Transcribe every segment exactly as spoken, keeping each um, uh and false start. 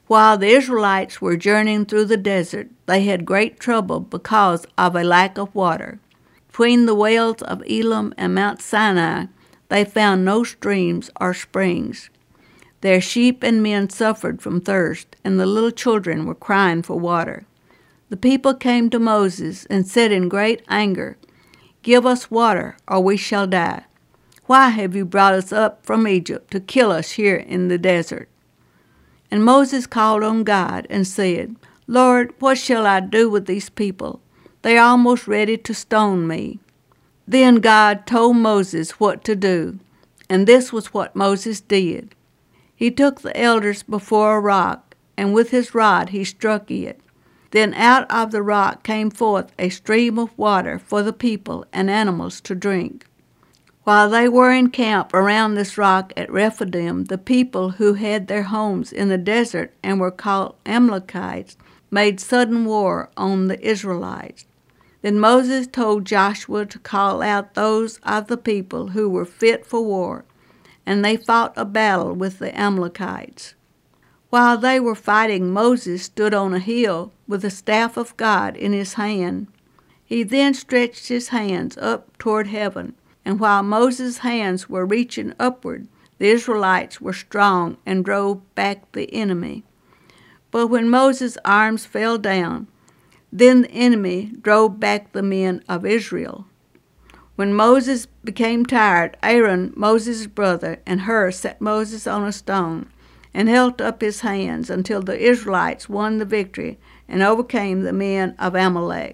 While the Israelites were journeying through the desert, they had great trouble because of a lack of water. Between the wells of Elim and Mount Sinai, they found no streams or springs. Their sheep and men suffered from thirst, and the little children were crying for water. The people came to Moses and said in great anger, "Give us water, or we shall die. Why have you brought us up from Egypt to kill us here in the desert?" And Moses called on God and said, "Lord, what shall I do with these people? They are almost ready to stone me." Then God told Moses what to do, and this was what Moses did. He took the elders before a rock, and with his rod he struck it. Then out of the rock came forth a stream of water for the people and animals to drink. While they were in camp around this rock at Rephidim, the people who had their homes in the desert and were called Amalekites made sudden war on the Israelites. Then Moses told Joshua to call out those of the people who were fit for war, and they fought a battle with the Amalekites. While they were fighting, Moses stood on a hill with the staff of God in his hand. He then stretched his hands up toward heaven, and while Moses' hands were reaching upward, the Israelites were strong and drove back the enemy. But when Moses' arms fell down, then the enemy drove back the men of Israel. When Moses became tired, Aaron, Moses' brother, and Hur set Moses on a stone and held up his hands until the Israelites won the victory and overcame the men of Amalek.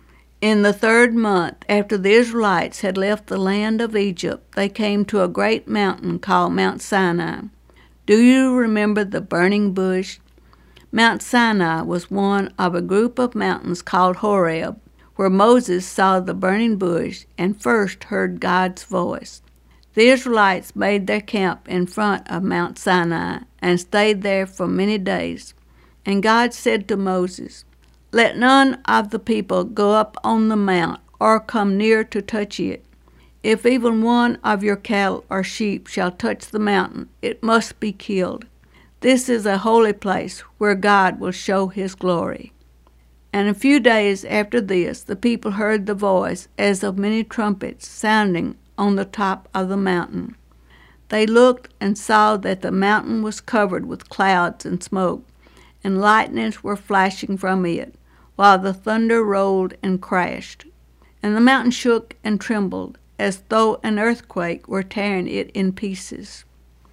In the third month after the Israelites had left the land of Egypt, they came to a great mountain called Mount Sinai. Do you remember the burning bush? Mount Sinai was one of a group of mountains called Horeb, where Moses saw the burning bush and first heard God's voice. The Israelites made their camp in front of Mount Sinai and stayed there for many days. And God said to Moses, "Let none of the people go up on the mount or come near to touch it. If even one of your cattle or sheep shall touch the mountain, it must be killed. This is a holy place where God will show his glory." And a few days after this, the people heard the voice as of many trumpets sounding on the top of the mountain. They looked and saw that the mountain was covered with clouds and smoke, and lightnings were flashing from it, while the thunder rolled and crashed. And the mountain shook and trembled, as though an earthquake were tearing it in pieces.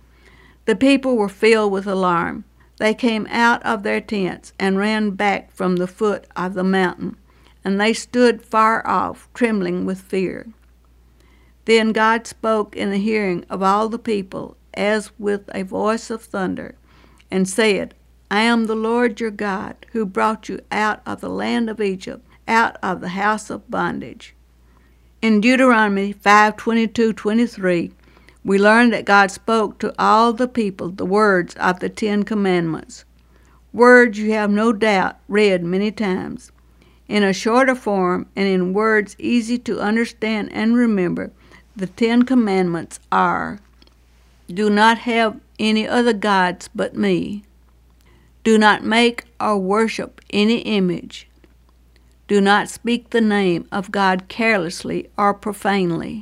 The people were filled with alarm. They came out of their tents and ran back from the foot of the mountain, and they stood far off, trembling with fear. Then God spoke in the hearing of all the people, as with a voice of thunder, and said, "I am the Lord your God, who brought you out of the land of Egypt, out of the house of bondage." In Deuteronomy five twenty-two to twenty-three, we learn that God spoke to all the people the words of the Ten Commandments, words you have no doubt read many times. In a shorter form and in words easy to understand and remember, the Ten Commandments are: do not have any other gods but me. Do not make or worship any image. Do not speak the name of God carelessly or profanely.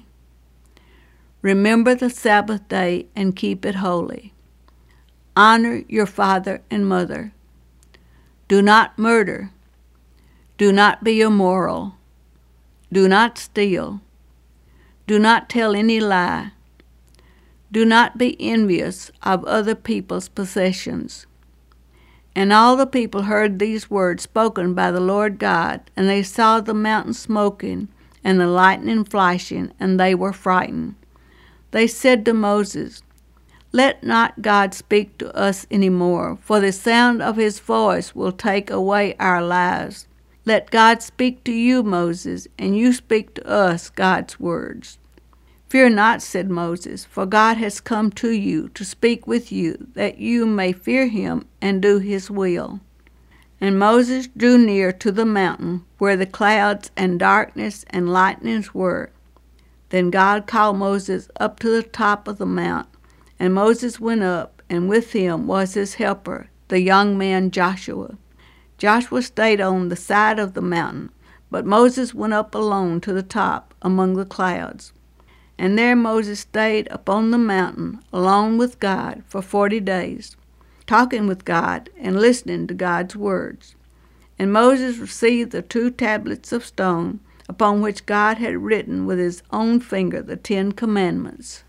Remember the Sabbath day and keep it holy. Honor your father and mother. Do not murder. Do not be immoral. Do not steal. Do not tell any lie. Do not be envious of other people's possessions. And all the people heard these words spoken by the Lord God, and they saw the mountain smoking and the lightning flashing, and they were frightened. They said to Moses, "Let not God speak to us any more, for the sound of his voice will take away our lives. Let God speak to you, Moses, and you speak to us God's words." "Fear not," said Moses, "for God has come to you to speak with you, that you may fear him and do his will." And Moses drew near to the mountain where the clouds and darkness and lightnings were. Then God called Moses up to the top of the mount, and Moses went up, and with him was his helper, the young man Joshua. Joshua stayed on the side of the mountain, but Moses went up alone to the top among the clouds. And there Moses stayed upon the mountain alone with God for forty days, talking with God and listening to God's words. And Moses received the two tablets of stone upon which God had written with his own finger the Ten Commandments.